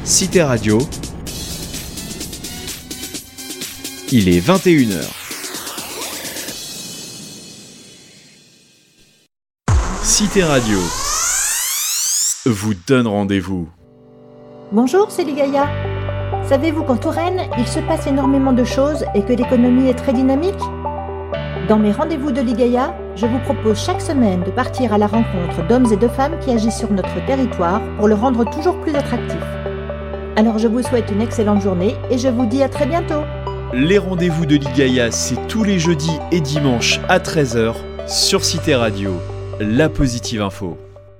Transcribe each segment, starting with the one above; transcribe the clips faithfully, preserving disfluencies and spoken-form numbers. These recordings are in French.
Cité Radio, il est vingt et une heures. Cité Radio vous donne rendez-vous. Bonjour, c'est Ligaya. Savez-vous qu'en Touraine, il se passe énormément de choses et que l'économie est très dynamique ? Dans mes rendez-vous de Ligaya, je vous propose chaque semaine de partir à la rencontre d'hommes et de femmes qui agissent sur notre territoire pour le rendre toujours plus attractif. Alors je vous souhaite une excellente journée et je vous dis à très bientôt. Les rendez-vous de Ligaya, c'est tous les jeudis et dimanches à treize heures sur Cité Radio, la positive info.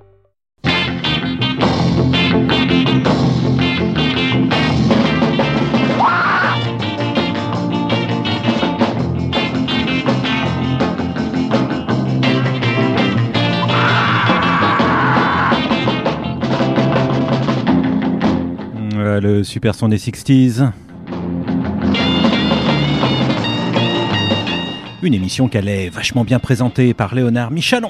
Le super son des sixties. Une émission qu'elle est vachement bien présentée par Léonard Michalon.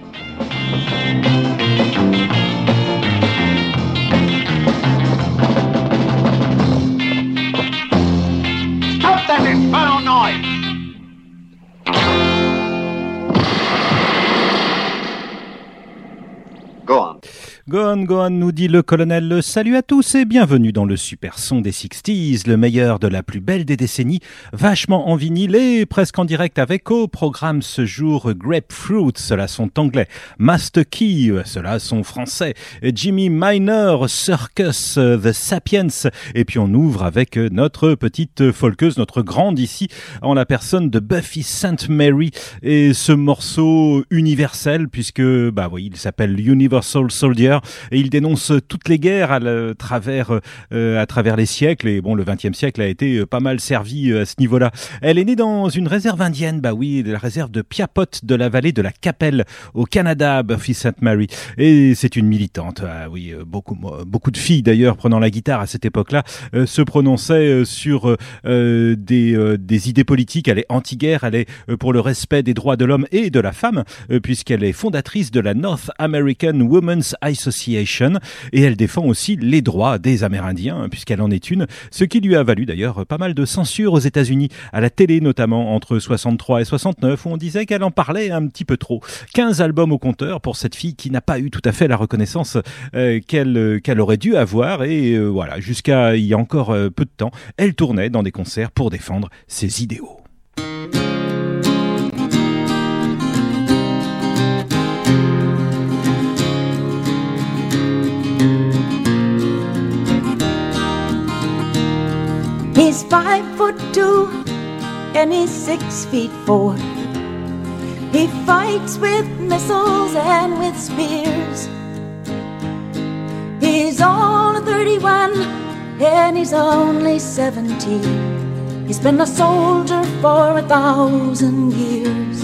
Stop that infernal noise! Go on. Go on, go on, nous dit le colonel. Salut à tous et bienvenue dans le super son des sixties, le meilleur de la plus belle des décennies, vachement en vinyle et presque en direct avec au programme ce jour Grapefruit, cela sont anglais, Master Key, cela sont français, Jimmy Minor, Circus, The Sapiens, et puis on ouvre avec notre petite folkeuse, notre grande ici, en la personne de Buffy Sainte Mary, et ce morceau universel, puisque, bah oui, il s'appelle Universal Soldier, et il dénonce toutes les guerres à, la, à travers euh, à travers les siècles, et bon, le vingtième siècle a été pas mal servi à ce niveau-là. Elle est née dans une réserve indienne, bah oui, la réserve de Piapot de la vallée de la Capelle au Canada, Buffy Sainte Mary, et c'est une militante. Ah oui, beaucoup beaucoup de filles d'ailleurs prenant la guitare à cette époque-là euh, se prononçaient sur euh, des euh, des idées politiques. Elle est anti-guerre, elle est euh, pour le respect des droits de l'homme et de la femme, euh, puisqu'elle est fondatrice de la North American Women's Association, et elle défend aussi les droits des Amérindiens, puisqu'elle en est une, ce qui lui a valu d'ailleurs pas mal de censure aux États-Unis, à la télé notamment, entre soixante-trois et soixante-neuf, où on disait qu'elle en parlait un petit peu trop. quinze albums au compteur pour cette fille qui n'a pas eu tout à fait la reconnaissance euh, qu'elle, euh, qu'elle aurait dû avoir, et euh, voilà, jusqu'à il y a encore euh, peu de temps, elle tournait dans des concerts pour défendre ses idéaux. He's five foot two and he's six feet four. He fights with missiles and with spears. He's all thirty-one and he's only seventeen. He's been a soldier for a thousand years.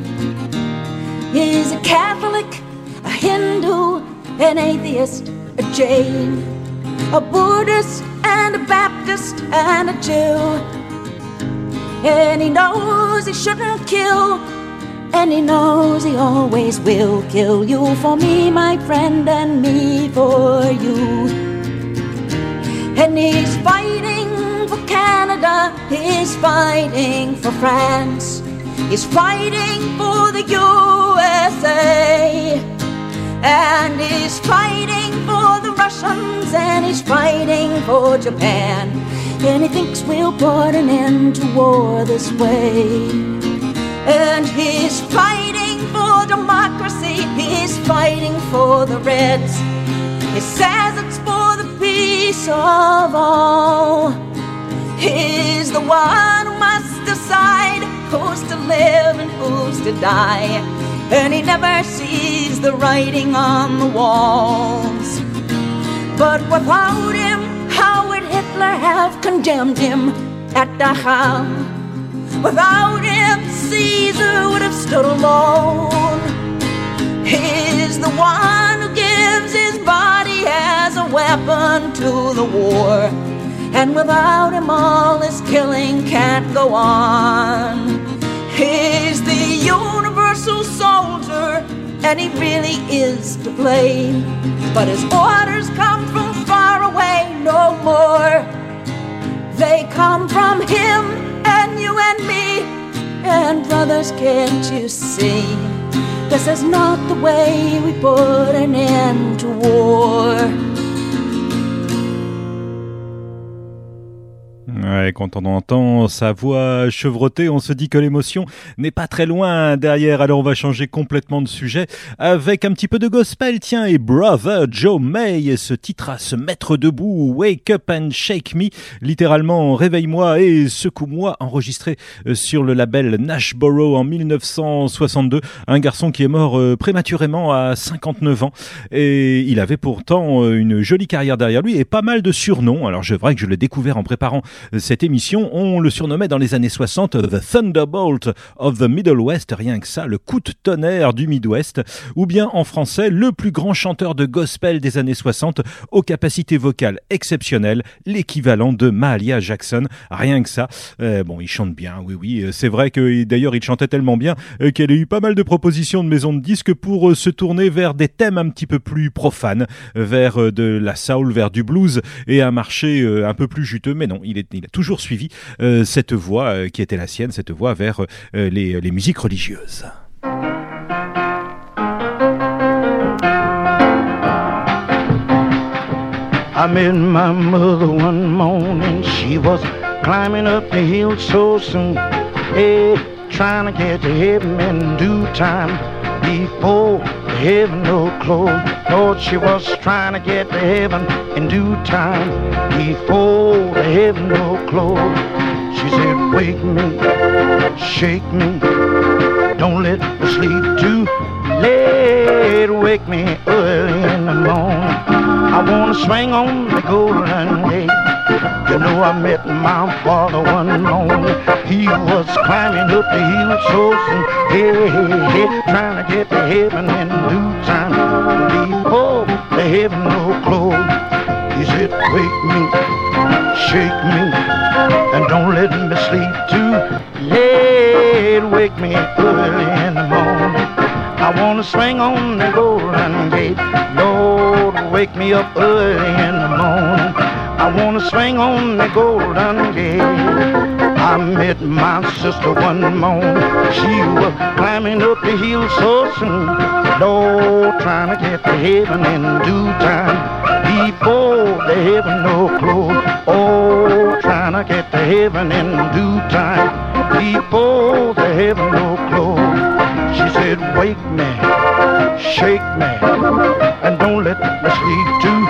He's a Catholic, a Hindu, an atheist, a Jain, a Buddhist and a Baptist and a Jew. And he knows he shouldn't kill, and he knows he always will kill you for me, my friend, and me for you. And he's fighting for Canada, he's fighting for France, he's fighting for the U S A. And he's fighting for the Russians, and he's fighting for Japan. And he thinks we'll put an end to war this way. And he's fighting for democracy, he's fighting for the Reds. He says it's for the peace of all. He's the one who must decide who's to live and who's to die. And he never sees the writing on the walls. But without him, how would Hitler have condemned him at Dachau? Without him, Caesar would have stood alone. He's the one who gives his body as a weapon to the war. And without him, all this killing can't go on. He's the universal soldier, and he really is to blame. But his orders come from far away, no more. They come from him and you and me. And brothers, can't you see? This is not the way we put an end to war. Ouais, quand on entend sa voix chevrotée, on se dit que l'émotion n'est pas très loin derrière. Alors on va changer complètement de sujet avec un petit peu de gospel. Tiens, et Brother Joe May, ce titre à se mettre debout, Wake Up and Shake Me, littéralement réveille-moi et secoue-moi, enregistré sur le label Nashboro en dix-neuf cent soixante-deux. Un garçon qui est mort prématurément à cinquante-neuf ans et il avait pourtant une jolie carrière derrière lui et pas mal de surnoms. Alors c'est vrai que je l'ai découvert en préparant cette émission, on le surnommait dans les années soixante The Thunderbolt of the Middle West, rien que ça, le coup de tonnerre du Midwest, ou bien en français, le plus grand chanteur de gospel des années soixante, aux capacités vocales exceptionnelles, l'équivalent de Mahalia Jackson, rien que ça. Euh, bon, il chante bien, oui, oui, c'est vrai que d'ailleurs il chantait tellement bien euh, qu'elle a eu pas mal de propositions de maisons de disques pour euh, se tourner vers des thèmes un petit peu plus profanes, vers euh, de la soul, vers du blues et un marché euh, un peu plus juteux, mais non, il est il a toujours suivi euh, cette voie euh, qui était la sienne, cette voie vers euh, les, les musiques religieuses. I met my mother one morning. She was climbing up the hill so soon. Hey, trying to get to heaven in due time before the heaven will close. Lord, she was trying to get to heaven in due time before the heaven will close. She said, wake me, shake me, don't let me sleep too late. Wake me early in the morning. I wanna swing on the golden gate. You know I met my father one morning. He was climbing up the hill so soon. Hey, hey, hey, trying to get to heaven in due time before the heaven will close. He said, wake me, shake me, and don't let me sleep too late. Wake me early in the morning. I wanna swing on the golden gate. Lord, wake me up early in the morning. I wanna swing on the golden gate. I met my sister one morning. She was climbing up the hill so soon. Lord, trying to get to heaven in due time before the heaven will close. Oh, trying to get to heaven in due time before the heaven will close. She said, wake me, shake me, and don't let me sleep too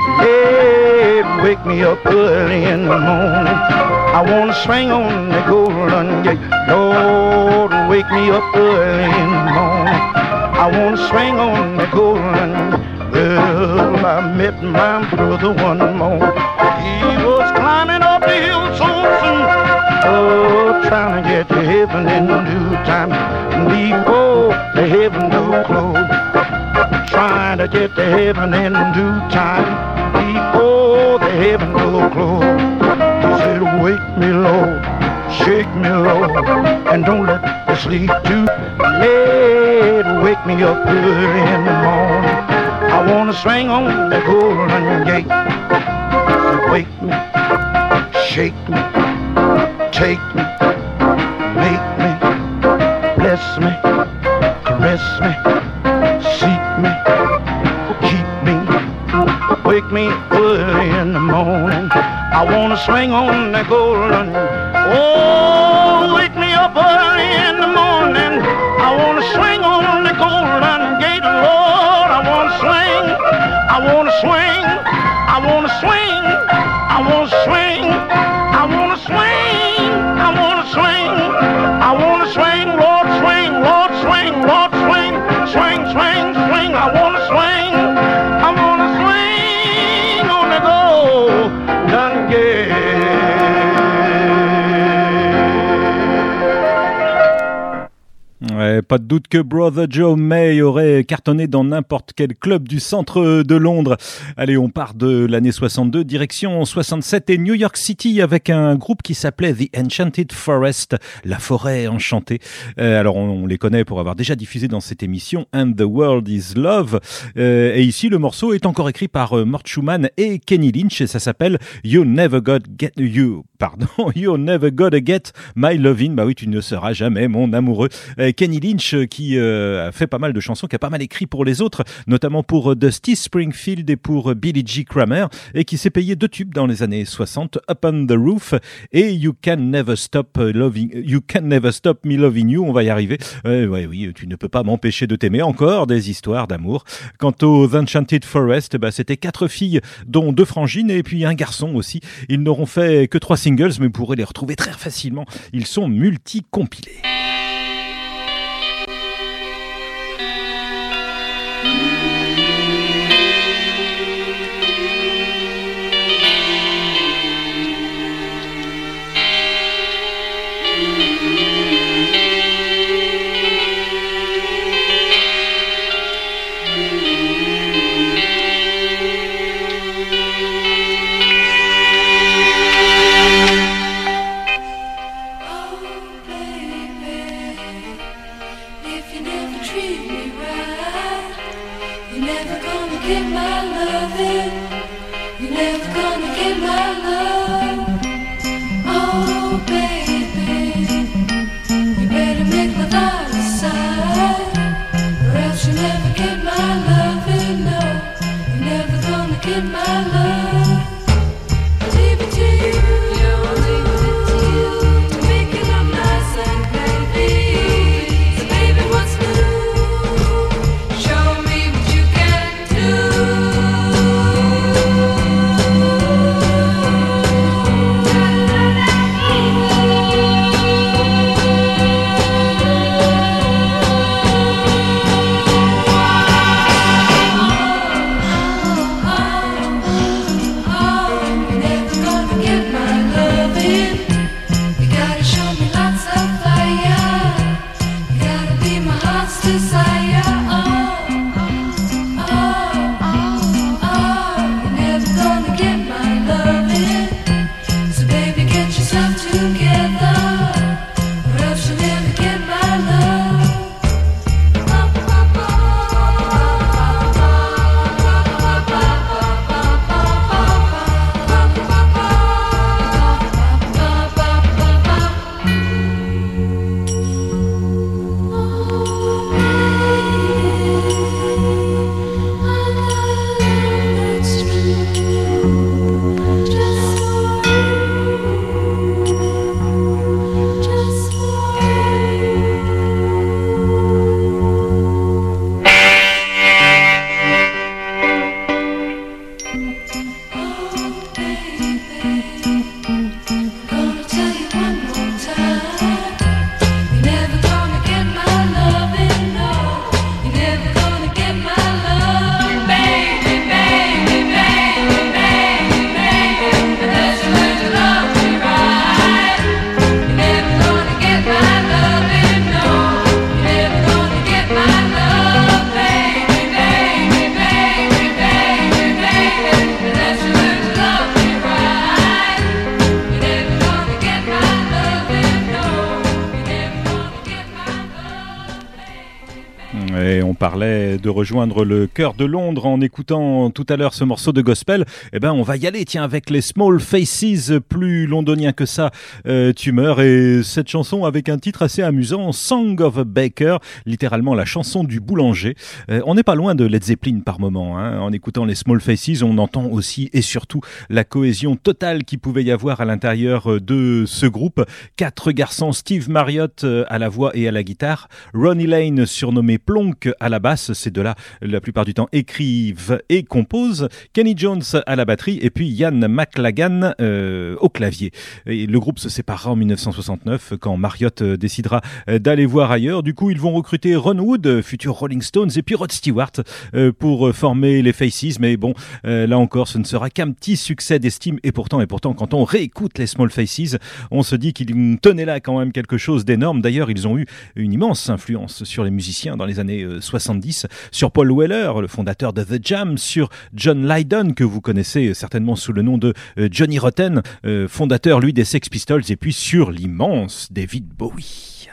late. Wake me up early in the morning. I wanna swing on the golden gate. Lord, wake me up early in the morning. I wanna swing on the golden gate. Well, I met my brother one morning. He was climbing up the hill so soon. Oh, trying to get to heaven in due time before the heaven will close. Trying to get to heaven in due time before the heaven will close. He said, wake me, Lord, shake me, Lord, and don't let me sleep too late. Wake me up early in the morning. I wanna swing on the golden gate. So wake me, shake me, take me, make me, bless me, caress me, seek me, keep me, wake me early in the morning. I wanna swing on the golden. Oh, wake me up early in the morning. I wanna swing on the golden gate, Lord. I wanna swing, I wanna swing, I wanna swing, I wanna swing, I wanna swing, I wanna swing, I wanna swing, Lord, swing, Lord, swing, Lord, swing, swing, swing, swing. I wanna swing, I wanna swing on the golden gate. Ouais, pas de doute que Brother Joe May aurait cartonné dans n'importe quel club du centre de Londres. Allez, on part de l'année soixante-deux, direction soixante-sept et New York City avec un groupe qui s'appelait The Enchanted Forest, la forêt enchantée. Euh, alors, on, on les connaît pour avoir déjà diffusé dans cette émission And the World is Love. Euh, et ici, le morceau est encore écrit par euh, Mort Schumann et Kenny Lynch et ça s'appelle You Never Got Get You. Pardon, You're Never Gonna Get My Lovin'. Bah oui, tu ne seras jamais mon amoureux. Euh, Kenny Lynch qui euh, a fait pas mal de chansons, qui a pas mal écrit pour les autres, notamment pour euh, Dusty Springfield et pour euh, Billy G. Kramer, et qui s'est payé deux tubes dans les années soixante, Up on the Roof et You Can Never Stop Loving, You Can Never Stop Me Loving You. On va y arriver. Euh, ouais, oui, tu ne peux pas m'empêcher de t'aimer. Encore des histoires d'amour. Quant aux Enchanted Forest, bah, c'était quatre filles, dont deux frangines et puis un garçon aussi. Ils n'auront fait que trois singles, mais vous pourrez les retrouver très facilement. Ils sont multi-compilés. De rejoindre le cœur de Londres en écoutant tout à l'heure ce morceau de gospel, eh ben on va y aller, tiens, avec les Small Faces, plus londoniens que ça, euh, tu meurs, et cette chanson avec un titre assez amusant, Song of a Baker, littéralement la chanson du boulanger. Euh, on n'est pas loin de Led Zeppelin par moment, hein. En écoutant les Small Faces, on entend aussi et surtout la cohésion totale qu'il pouvait y avoir à l'intérieur de ce groupe. Quatre garçons, Steve Marriott à la voix et à la guitare, Ronnie Lane surnommé Plonk à la basse, ces deux-là, la plupart du temps, écrivent et composent. Kenny Jones à la batterie et puis Ian McLagan euh, au clavier. Et le groupe se séparera en dix-neuf cent soixante-neuf quand Marriott décidera d'aller voir ailleurs. Du coup, ils vont recruter Ron Wood, futur Rolling Stones, et puis Rod Stewart euh, pour former les Faces. Mais bon, euh, là encore, ce ne sera qu'un petit succès d'estime. Et pourtant, et pourtant, quand on réécoute les Small Faces, on se dit qu'ils tenaient là quand même quelque chose d'énorme. D'ailleurs, ils ont eu une immense influence sur les musiciens dans les années soixante-dix, sur Paul Weller, le fondateur de The Jam, sur John Lydon, que vous connaissez certainement sous le nom de Johnny Rotten, euh, fondateur lui des Sex Pistols, et puis sur l'immense David Bowie.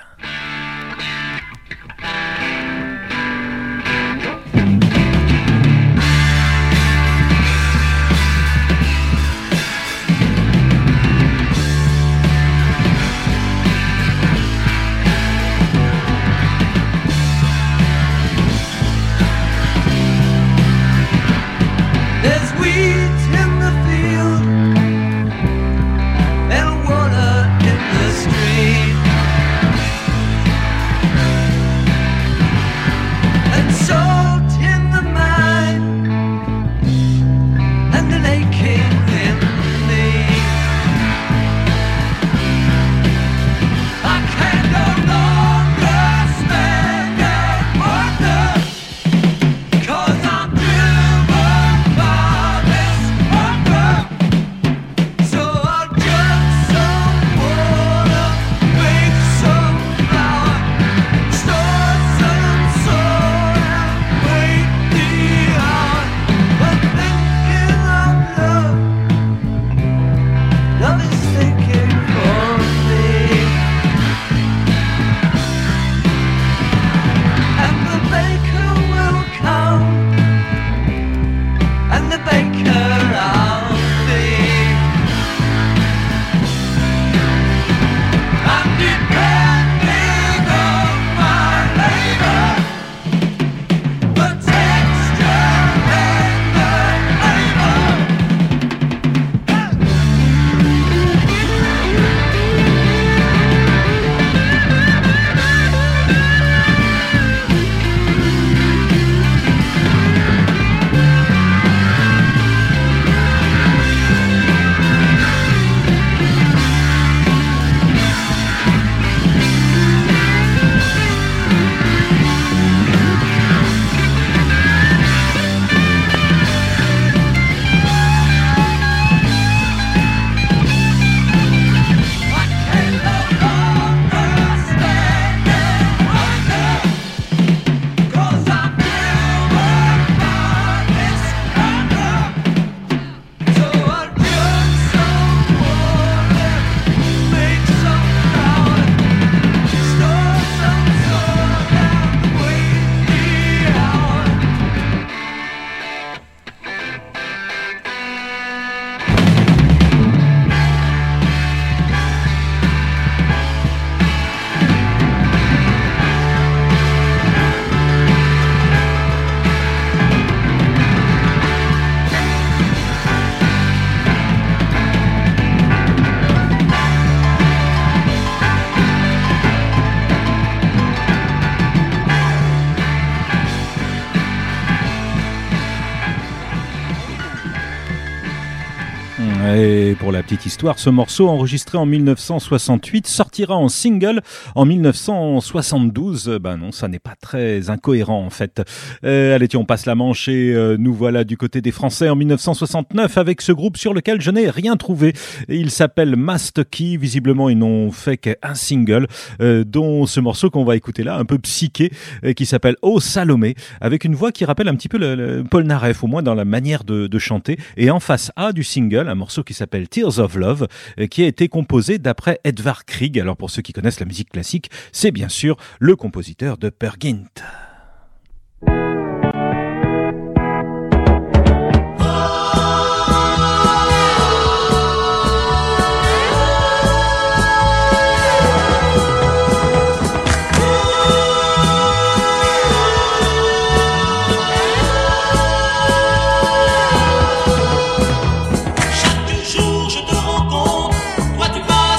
Et pour la petite histoire, ce morceau enregistré en dix-neuf cent soixante-huit sortira en single en dix-neuf cent soixante-douze. Ben non, ça n'est pas très incohérent en fait. Euh, allez, tiens, on passe la manche et euh, nous voilà du côté des Français en dix-neuf cent soixante-neuf avec ce groupe sur lequel je n'ai rien trouvé. Et il s'appelle Master Key. Visiblement, ils n'ont fait qu'un single, euh, dont ce morceau qu'on va écouter là, un peu psyché, euh, qui s'appelle Oh Salomé, avec une voix qui rappelle un petit peu le, le Paul Naref, au moins dans la manière de, de chanter. Et en face A du single, un morceau qui s'appelle Tears of Love, euh, qui a été composé d'après Edvard Grieg. Alors pour ceux qui connaissent la musique classique, c'est bien sûr le compositeur de Peer Gynt.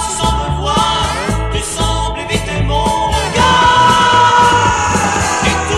Et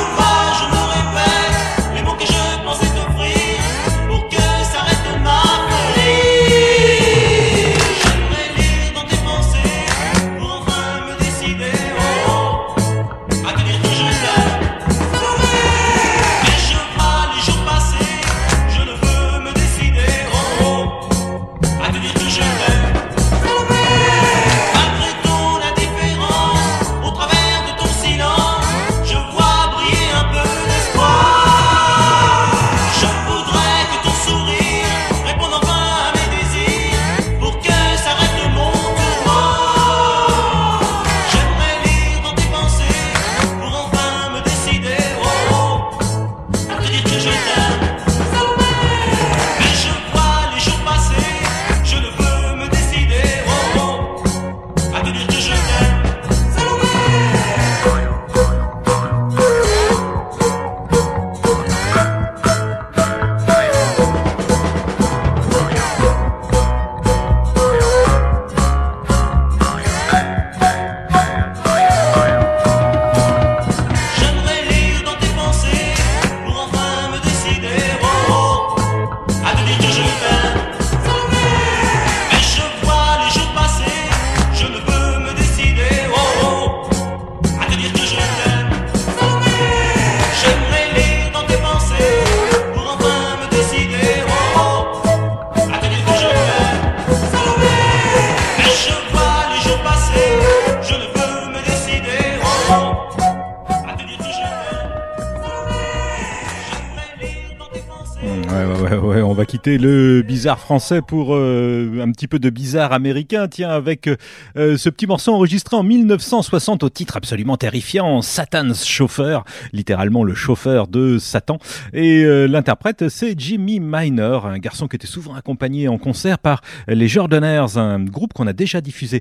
Ouais, ouais, ouais, ouais, on va quitter le bizarre français pour euh, un petit peu de bizarre américain, tiens, avec euh, ce petit morceau enregistré en mille neuf cent soixante au titre absolument terrifiant, Satan's Chauffeur, littéralement le chauffeur de Satan. Et euh, l'interprète, c'est Jimmy Minor, un garçon qui était souvent accompagné en concert par les Jordanaires, un groupe qu'on a déjà diffusé.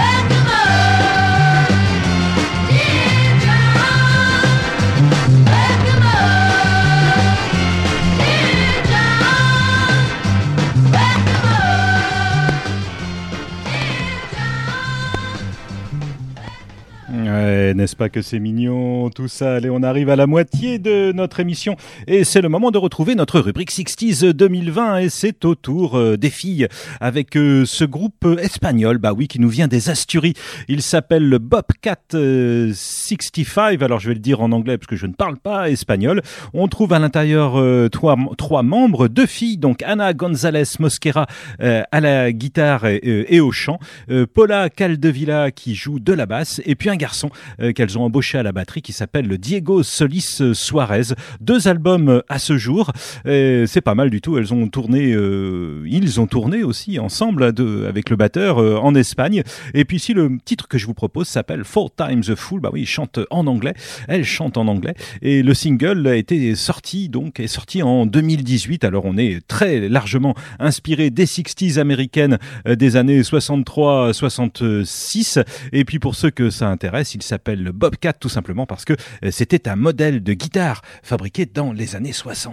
Ouais, n'est-ce pas que c'est mignon tout ça? Allez, on arrive à la moitié de notre émission et c'est le moment de retrouver notre rubrique soixante deux mille vingt et c'est au tour euh, des filles avec euh, ce groupe espagnol, bah oui, qui nous vient des Asturies. Il s'appelle le Bobcat euh, soixante-quinze, alors je vais le dire en anglais parce que je ne parle pas espagnol. On trouve à l'intérieur euh, trois, trois membres, deux filles, donc Ana González Mosquera euh, à la guitare et, euh, et au chant, euh, Paula Caldevilla qui joue de la basse et puis un garçon euh, qu'elles ont embauché à la batterie qui s'appelle Diego Solis Suarez. Deux albums à ce jour, et c'est pas mal du tout. Elles ont tourné, euh, ils ont tourné aussi ensemble de, avec le batteur euh, en Espagne. Et puis ici le titre que je vous propose s'appelle Four Times a Fool. Bah oui, ils chantent en anglais. Elles chantent en anglais. Et le single a été sorti donc est sorti en deux mille dix-huit. Alors on est très largement inspiré des sixties américaines euh, des années soixante-trois soixante-six. Et puis pour ceux que ça intéresse, il s'appelle le Bobcat tout simplement parce que c'était un modèle de guitare fabriqué dans les années soixante.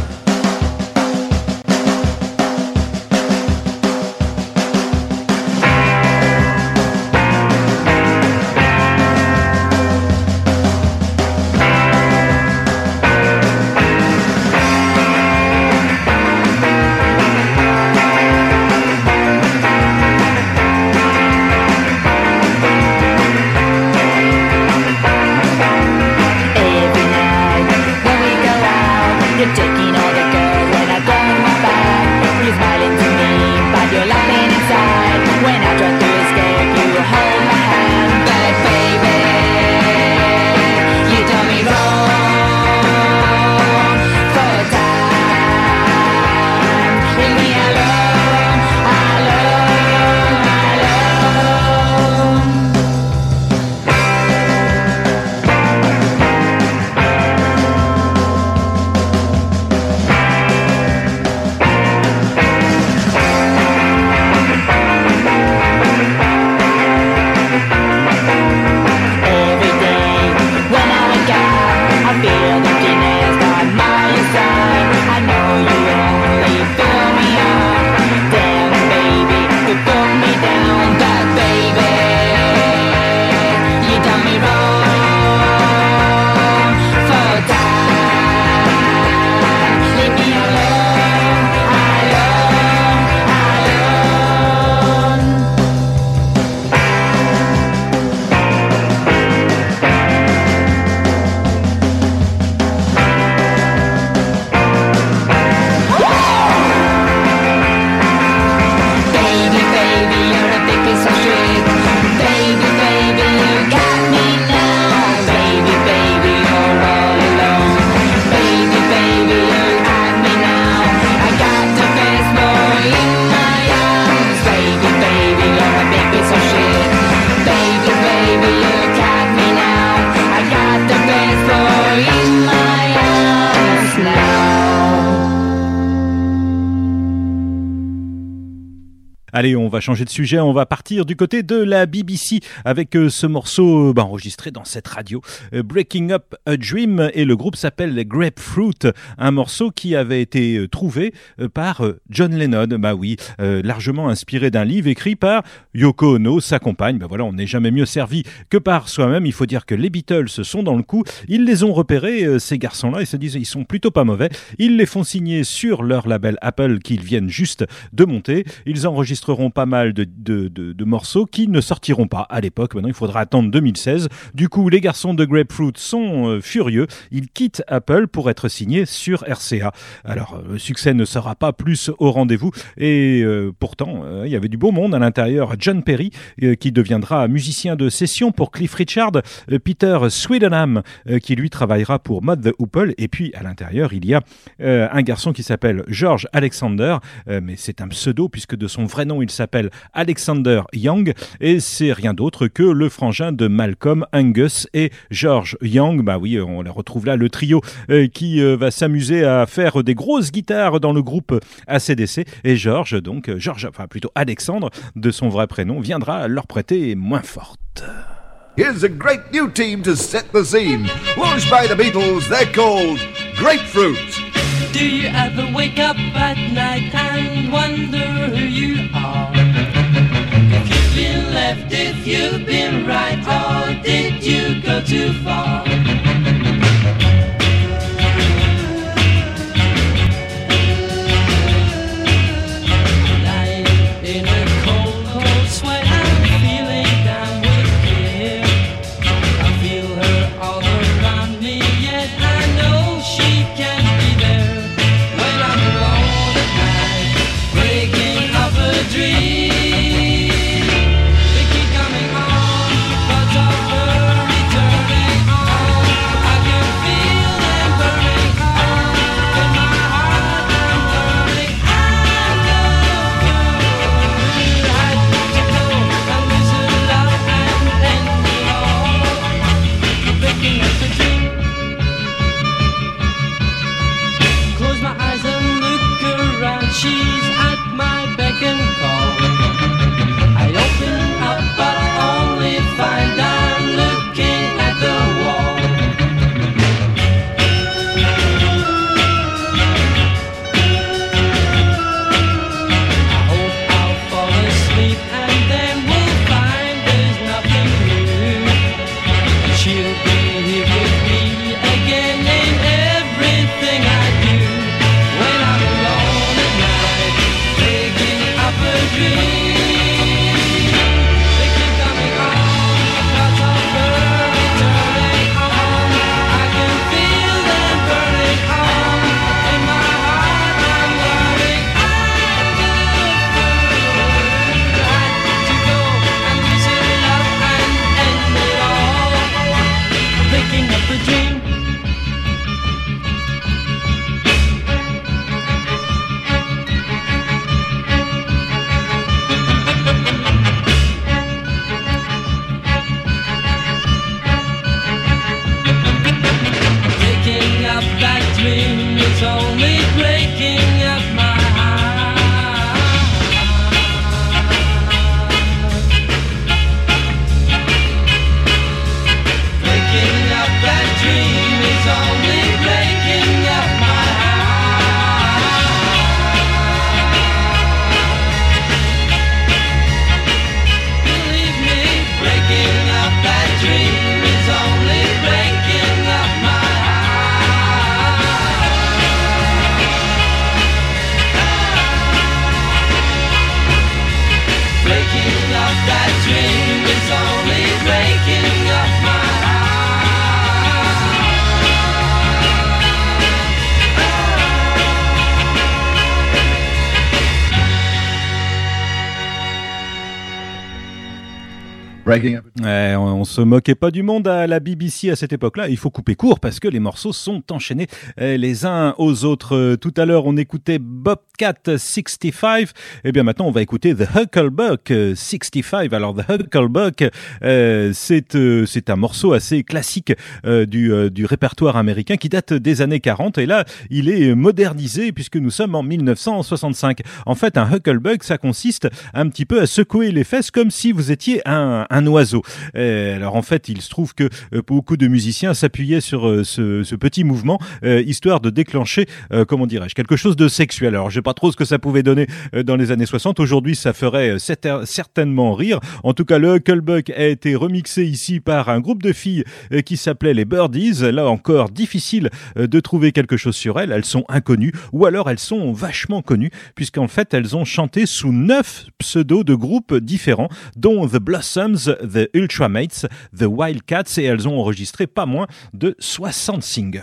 Allez, on va changer de sujet, on va partir du côté de la B B C avec euh, ce morceau euh, bah, enregistré dans cette radio, euh, Breaking Up a Dream, et le groupe s'appelle Grapefruit, un morceau qui avait été euh, trouvé euh, par euh, John Lennon, bah oui, euh, largement inspiré d'un livre écrit par Yoko Ono, sa compagne. Bah voilà, on n'est jamais mieux servi que par soi-même. Il faut dire que les Beatles sont dans le coup, ils les ont repérés, euh, ces garçons-là, ils se disent ils sont plutôt pas mauvais, ils les font signer sur leur label Apple qu'ils viennent juste de monter, ils enregistrent enregistreront pas mal de, de, de, de morceaux qui ne sortiront pas à l'époque. Maintenant, il faudra attendre deux mille seize. Du coup, les garçons de Grapefruit sont euh, furieux. Ils quittent Apple pour être signés sur R C A. Alors, le succès ne sera pas plus au rendez-vous. Et euh, pourtant, euh, il y avait du beau monde à l'intérieur. John Perry, euh, qui deviendra musicien de session pour Cliff Richard. Euh, Peter Swedenham, euh, qui lui travaillera pour Mott the Hoople. Et puis, à l'intérieur, il y a euh, un garçon qui s'appelle George Alexander. Euh, mais c'est un pseudo, puisque de son vrai nom, il s'appelle Alexander Young. Et c'est rien d'autre que le frangin de Malcolm, Angus et George Young. Bah oui, on les retrouve là, le trio euh, qui euh, va s'amuser à faire des grosses guitares dans le groupe A C D C. Et George, donc, George, enfin plutôt Alexandre, de son vrai prénom, viendra leur prêter main forte. Here's a great new team to set the scene. Launched by the Beatles, they're called Grapefruit. Do you ever wake up at night and wonder who you are? If you've been left, if you've been right, or did you go too far? Lying in a cold, cold sweat, I'm feeling down with fear. I feel her all around me, yet I know she can't be there. When I'm alone at night, waking up a dream. They keep coming on, thoughts of her returning on. I can feel them burning on. In my heart I'm learning I love you. I had to go and listen love and end it all. Waking up a dream. Close my eyes and look around, she's at my beck and call. I open up but I only find I'm looking at the wall. I hope I'll fall asleep and then we'll find there's nothing new. She'll be here with me again in everything I do. When I'm alone at night, waking up a dream. They keep coming on, thoughts of her returning on. I can feel them burning on. In my heart I'm learning I love you. I had to go and listen love and end it all. Waking up a dream. Waking up that dream is only breaking up my heart. Waking up that dream is only breaking up my heart. Believe me, breaking up that dream is only breaking up my heart. Breaking up that dream is only breaking up my heart. Breaking up. Ouais, on, on se moquait pas du monde à la B B C à cette époque-là. Il faut couper court parce que les morceaux sont enchaînés eh, les uns aux autres. Euh, tout à l'heure, on écoutait Bobcat soixante-quinze. Et bien maintenant, on va écouter The Hucklebuck euh, soixante-quinze. Alors, The Hucklebuck, euh, c'est, euh, c'est un morceau assez classique euh, du, euh, du répertoire américain qui date des années quarante. Et là, il est modernisé puisque nous sommes en mille neuf cent soixante-cinq. En fait, un Hucklebuck, ça consiste un petit peu à secouer les fesses comme si vous étiez un, un un oiseau. Euh, alors en fait, il se trouve que euh, beaucoup de musiciens s'appuyaient sur euh, ce, ce petit mouvement, euh, histoire de déclencher, euh, comment dirais-je, quelque chose de sexuel. Alors je sais pas trop ce que ça pouvait donner euh, dans les années soixante. Aujourd'hui, ça ferait euh, certain- certainement rire. En tout cas, le Hucklebuck a été remixé ici par un groupe de filles euh, qui s'appelait les Birdies. Là encore, difficile euh, de trouver quelque chose sur elles. Elles sont inconnues ou alors elles sont vachement connues puisqu'en fait, elles ont chanté sous neuf pseudos de groupes différents, dont The Blossoms, The Ultramates, The Wildcats, et elles ont enregistré pas moins de soixante singles.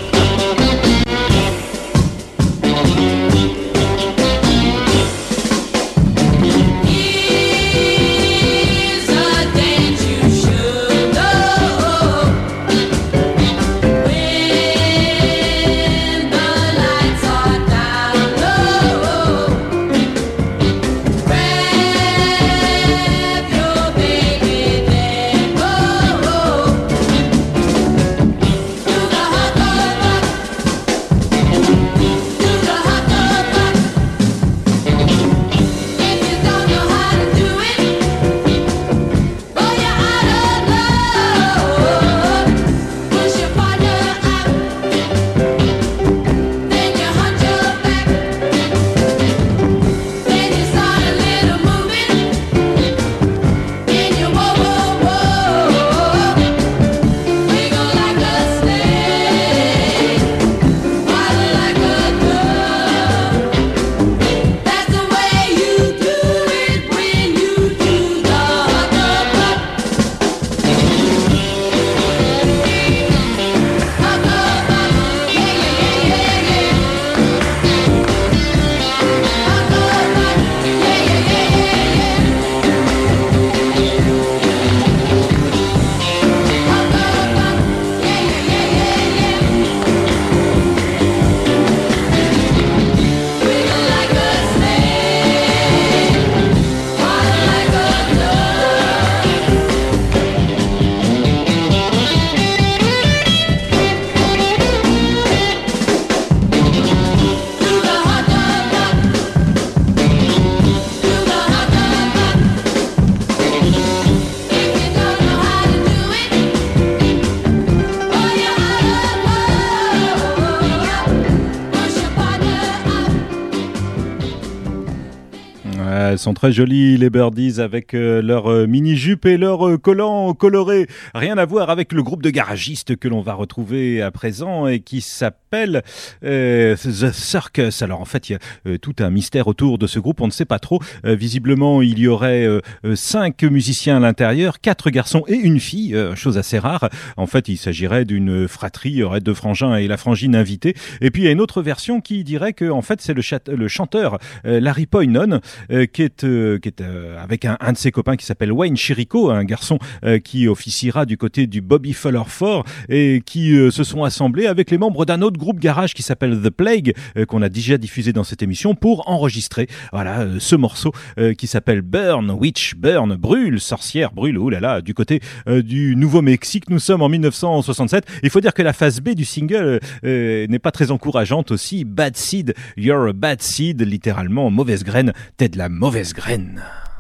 Elles sont très jolies, les Birdies, avec euh, leur euh, mini-jupe et leur euh, collant coloré. Rien à voir avec le groupe de garagistes que l'on va retrouver à présent et qui s'appelle euh, The Circus. Alors en fait, il y a euh, tout un mystère autour de ce groupe, on ne sait pas trop. Euh, visiblement, il y aurait euh, cinq musiciens à l'intérieur, quatre garçons et une fille, euh, chose assez rare. En fait, il s'agirait d'une fratrie, il y aurait deux frangins et la frangine invitée. Et puis il y a une autre version qui dirait que en fait, c'est le, chat- le chanteur euh, Larry Poinon euh, qui est, euh, qui est euh, avec un, un de ses copains qui s'appelle Wayne Chirico, un garçon euh, qui officiera du côté du Bobby Fuller Four et qui euh, se sont assemblés avec les membres d'un autre groupe garage qui s'appelle The Plague, euh, qu'on a déjà diffusé dans cette émission pour enregistrer voilà euh, ce morceau euh, qui s'appelle Burn, Witch, Burn, brûle, sorcière, brûle, oh là là, du côté euh, du Nouveau-Mexique. Nous sommes en dix-neuf cent soixante-sept. Il faut dire que la phase B du single euh, n'est pas très encourageante aussi. Bad Seed, you're a bad seed, littéralement mauvaise graine, t'es de la mauvaise graine.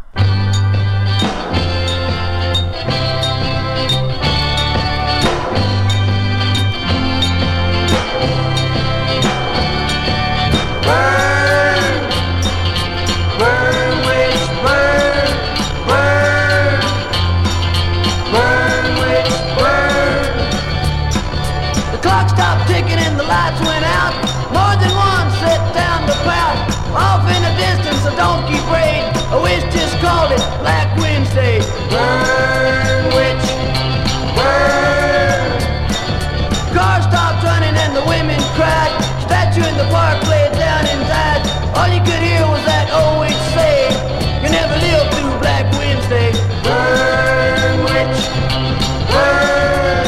Called it Black Wednesday. Burn, witch, burn. Car stopped running and the women cried. Statue in the park laid down and died. All you could hear was that old witch say, you never live through Black Wednesday. Burn, witch, burn.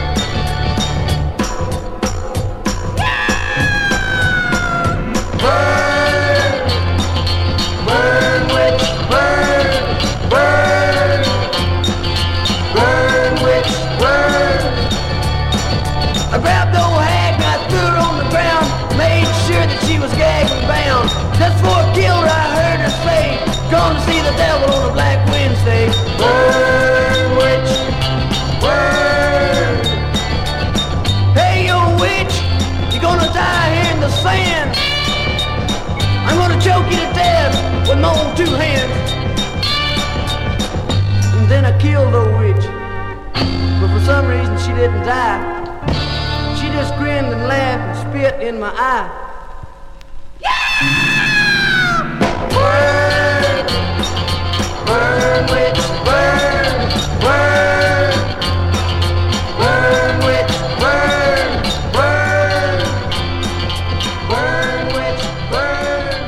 Burn, burn, witch, burn. Burn, burn, witch, burn. I grabbed the old hag and I threw her on the ground, made sure that she was gagged and bound. Just before I killed her, I heard her say, gonna see the devil on a Black Wednesday. Burn. sand. I'm gonna choke you to death with my own two hands. And then I killed the witch. But for some reason she didn't die. She just grinned and laughed and spit in my eye. Burn, burn, witch, burn, burn, burn, witch, burn, burn, burn, witch, burn,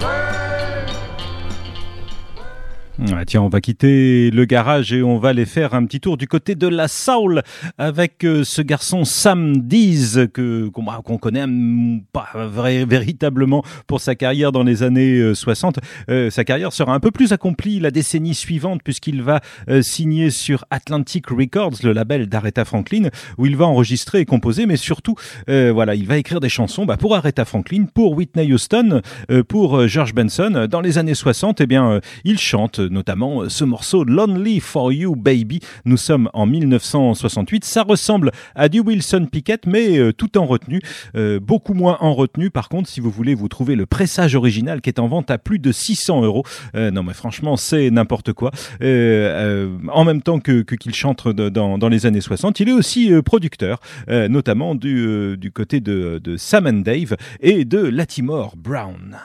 burn. Ah, tiens, on va quitter le garage et on va aller faire un petit tour du côté de la soul avec euh, ce garçon Sam Dees que qu'on, qu'on connaît hum, pas vrai, véritablement pour sa carrière dans les années euh, soixante. Euh, sa carrière sera un peu plus accomplie la décennie suivante puisqu'il va euh, signer sur Atlantic Records, le label d'Aretha Franklin, où il va enregistrer et composer, mais surtout, euh, voilà, il va écrire des chansons bah, pour Aretha Franklin, pour Whitney Houston, euh, pour euh, George Benson. Dans les années soixante, eh bien, euh, il chante notamment ce morceau Lonely for You Baby. Nous sommes en dix-neuf cent soixante-huit. Ça ressemble à du Wilson Pickett, mais euh, tout en retenue. Euh, beaucoup moins en retenue. Par contre, si vous voulez vous trouver le pressage original qui est en vente à plus de six cents euros. Euh, non, mais franchement, c'est n'importe quoi. Euh, euh, en même temps que, que qu'il chante de, dans, dans les années soixante, il est aussi euh, producteur, euh, notamment du, euh, du côté de, de Sam and Dave et de Latimore Brown.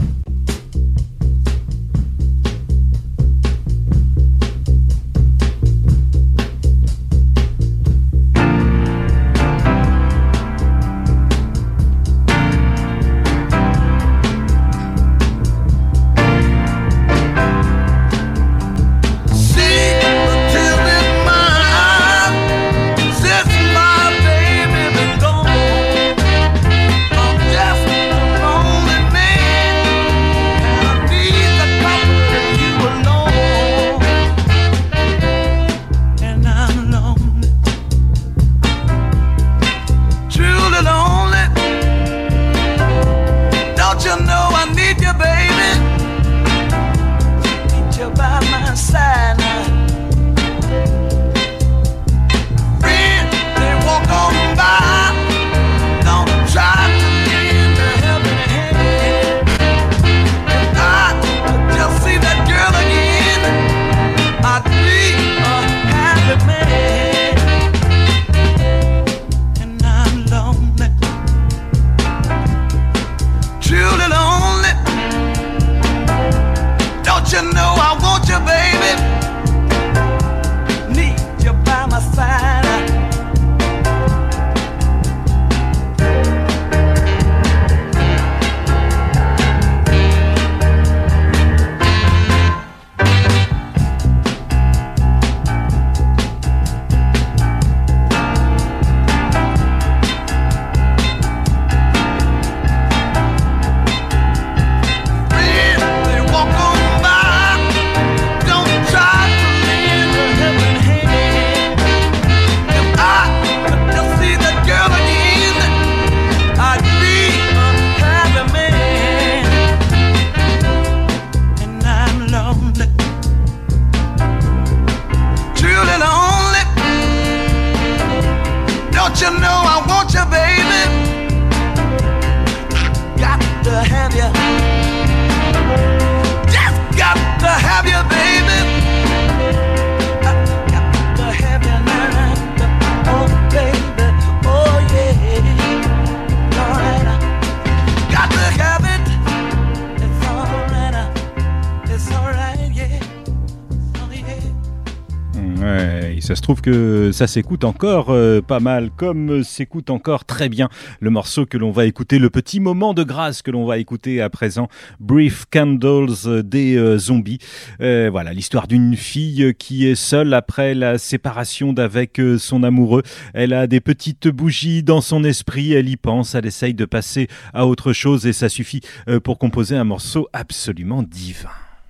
Ça se trouve que ça s'écoute encore euh, pas mal, comme s'écoute encore très bien le morceau que l'on va écouter, le petit moment de grâce que l'on va écouter à présent, Brief Candles des euh, Zombies. Euh, voilà, l'histoire d'une fille qui est seule après la séparation d'avec euh, son amoureux. Elle a des petites bougies dans son esprit, elle y pense, elle essaye de passer à autre chose et ça suffit euh, pour composer un morceau absolument divin.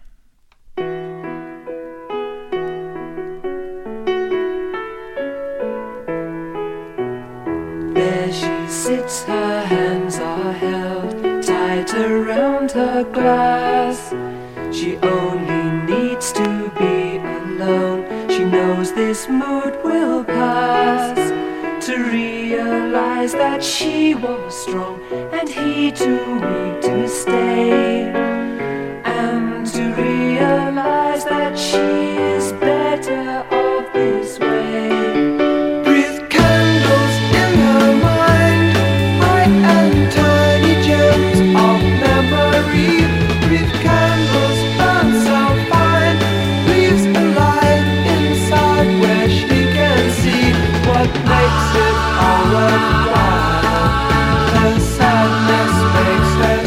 There she sits, her hands are held tight around her glass. She only needs to be alone. She knows this mood will pass. to realize that she was strong and he too weak to stay, and to realize that she is better off this way. Breathe candles in her mind, bright and tiny gems of memory. Breathe candles, burn so fine, leaves a light inside where she can see what makes it all worthwhile. Her sadness makes her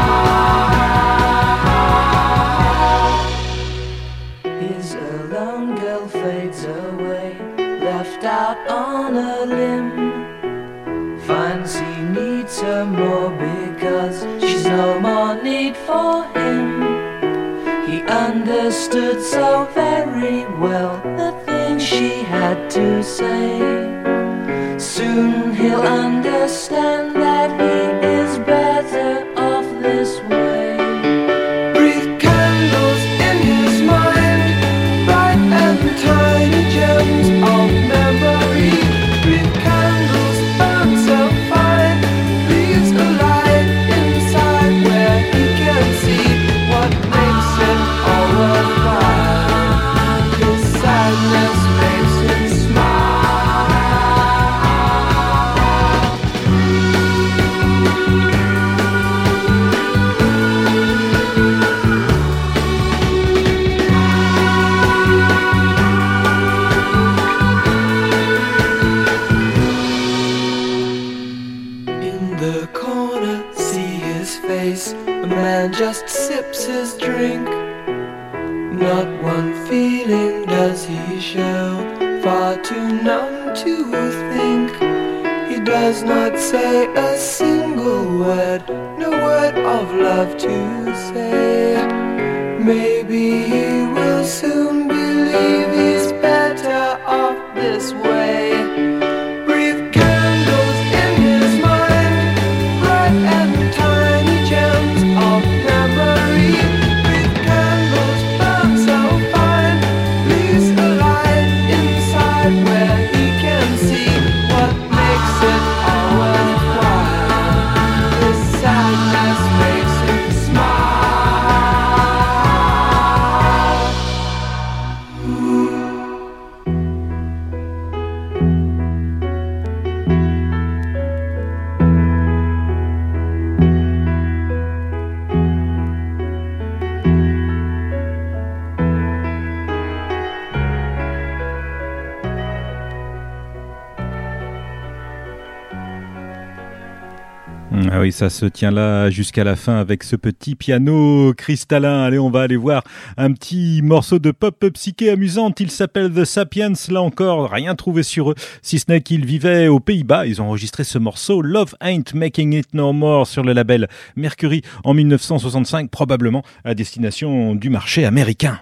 smile. His alone girl fades away, left out on a limb. Finds he needs her more because she's no more need for him. He understood so very well the things she had to say. Soon he'll understand that he is better off this way. Breathe candles in his mind, bright and tiny gems of memory. Breathe candles, burn so fine, leaves a light inside where he can see what makes it all worthwhile. His sadness makes him smile. In the corner, see his face. A man just sips his drink. Not one feeling does he show, far too numb to think. He does not say a single word, no word of love to say. Maybe he will soon believe he's better off this way. Breathe candles in his mind, bright and tiny gems of memory. Breathe candles, burn so fine, leaves a light inside where he can see what makes it all worthwhile. His sadness makes him smile. Ah oui, ça se tient là jusqu'à la fin avec ce petit piano cristallin. Allez, on va aller voir un petit morceau de pop psyché amusante. Il s'appelle The Sapiens. Là encore, rien trouvé sur eux, si ce n'est qu'ils vivaient aux Pays-Bas. Ils ont enregistré ce morceau Love Ain't Making It No More sur le label Mercury en mille neuf cent soixante-cinq, probablement à destination du marché américain.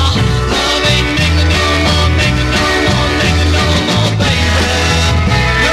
No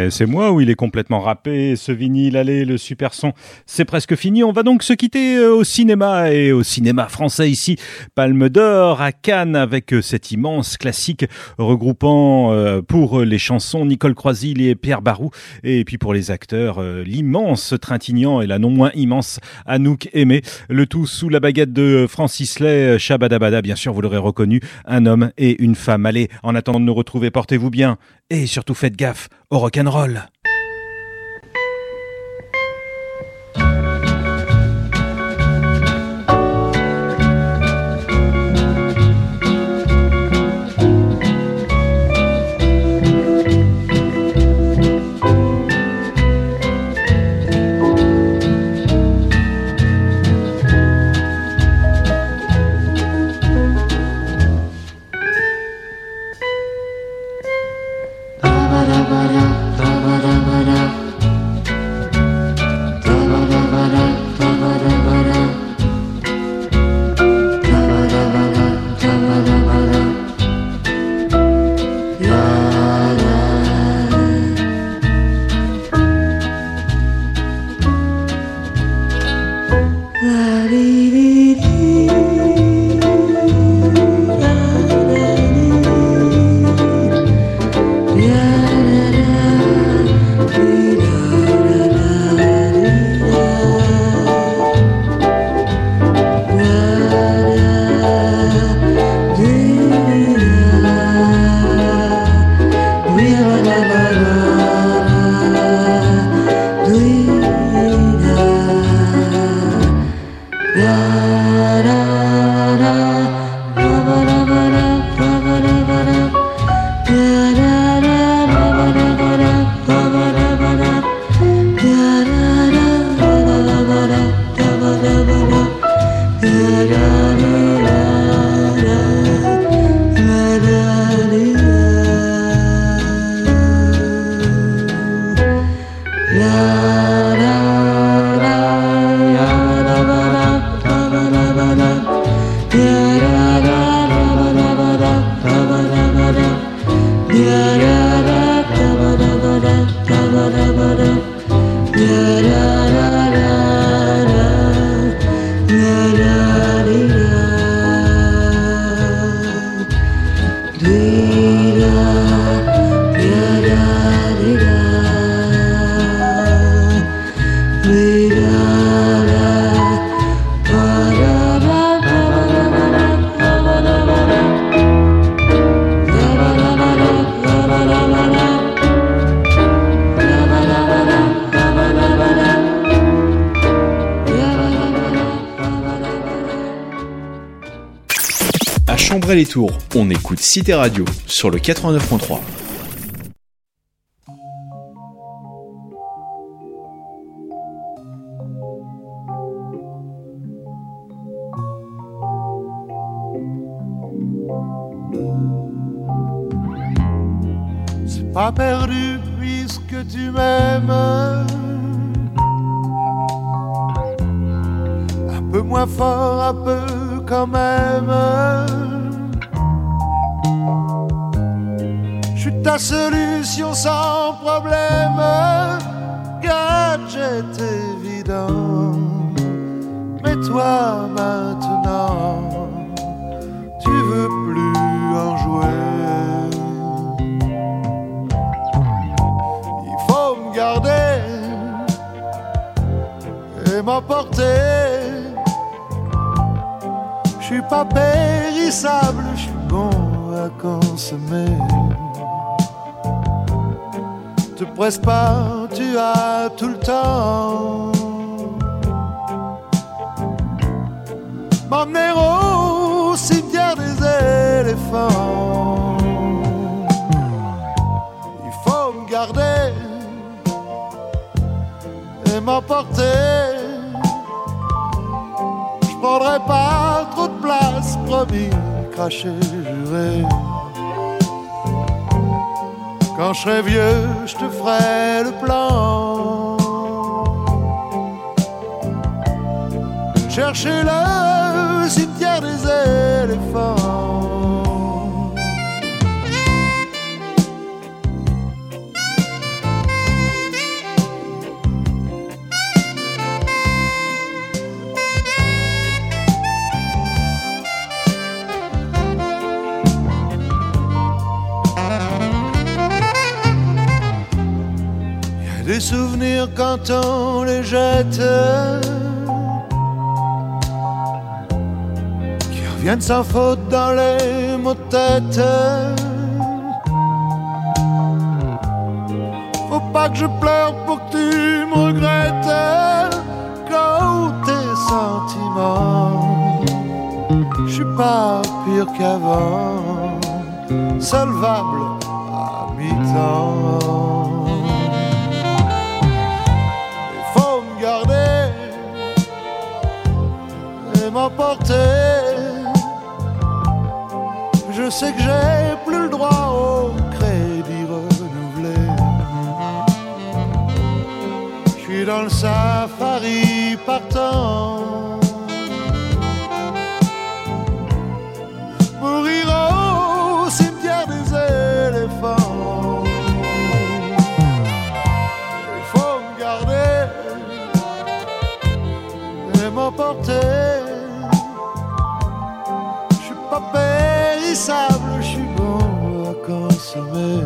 Ouais, c'est moi où il est complètement râpé, ce vinyle. Allez, le super son, c'est presque fini. On va donc se quitter au cinéma, et au cinéma français ici, Palme d'Or à Cannes, avec cet immense classique regroupant euh, pour les chansons Nicole Croisille et Pierre Barou, et puis pour les acteurs euh, l'immense Trintignant et la non moins immense Anouk Aimé. Le tout sous la baguette de Francis Lay, Shabadabada, bien sûr, vous l'aurez reconnu, un homme et une femme. Allez, en attendant de nous retrouver, portez-vous bien et surtout faites gaffe au rock'n'roll. Les tours, on écoute Cité Radio sur le quatre-vingt-neuf point trois. C'est pas perdu puisque tu m'aimes. Un peu moins fort, un peu quand même. Ta solution sans problème, gadget évident. Mais toi maintenant, tu veux plus en jouer. Il faut me garder et m'emporter. Je suis pas périssable, je suis bon à consommer. Te presse pas, tu as tout le temps. M'emmener au cimetière des éléphants. Il faut me garder et m'emporter. Je prendrai pas trop de place, promis, craché, juré. Quand je serai vieux, je te ferai le plan. Chercher le cimetière des éléphants. les souvenirs quand on les jette, qui reviennent sans faute dans les mots-têtes. Faut pas que je pleure pour que tu me regrettes. Quand tes sentiments, je suis pas pire qu'avant, solvable à mi-temps. Il faut me garder et m'emporter. Je sais que j'ai plus le droit au crédit renouvelé. Je suis dans le safari partant. Mourir au cimetière des éléphants. Il faut me garder et m'emporter. Je suis pas périssable, je suis bon à consommer.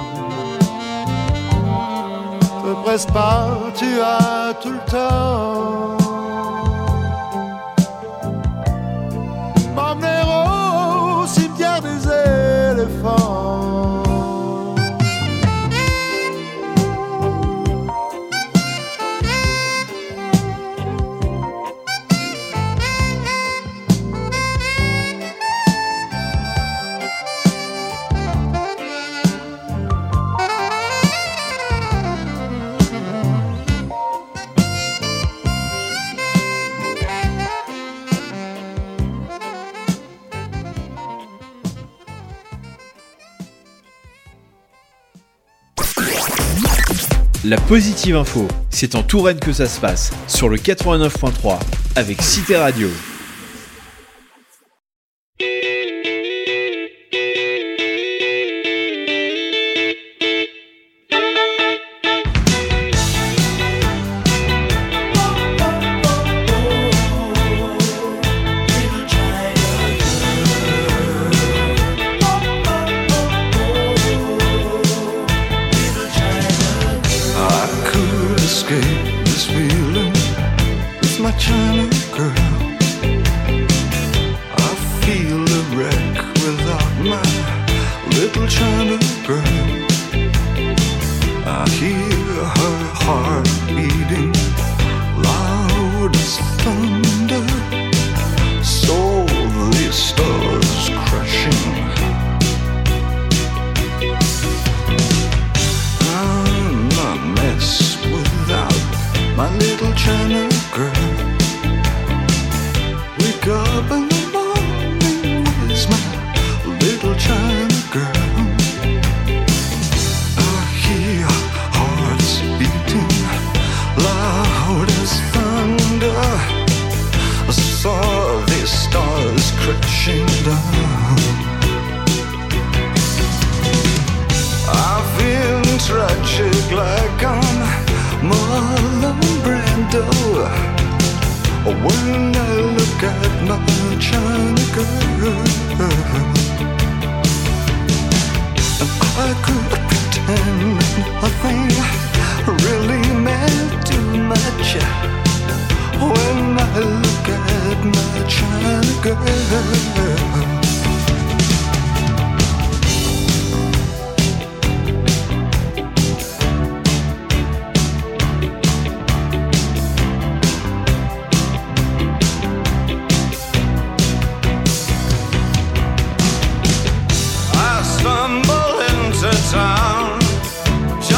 Te presse pas, tu as tout le temps. M'emmener au cimetière des éléphants. La Positive Info, c'est en Touraine que ça se passe, sur le quatre-vingt-neuf point trois, avec Cité Radio.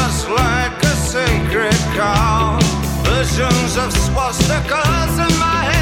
Visions of swastikas in my head.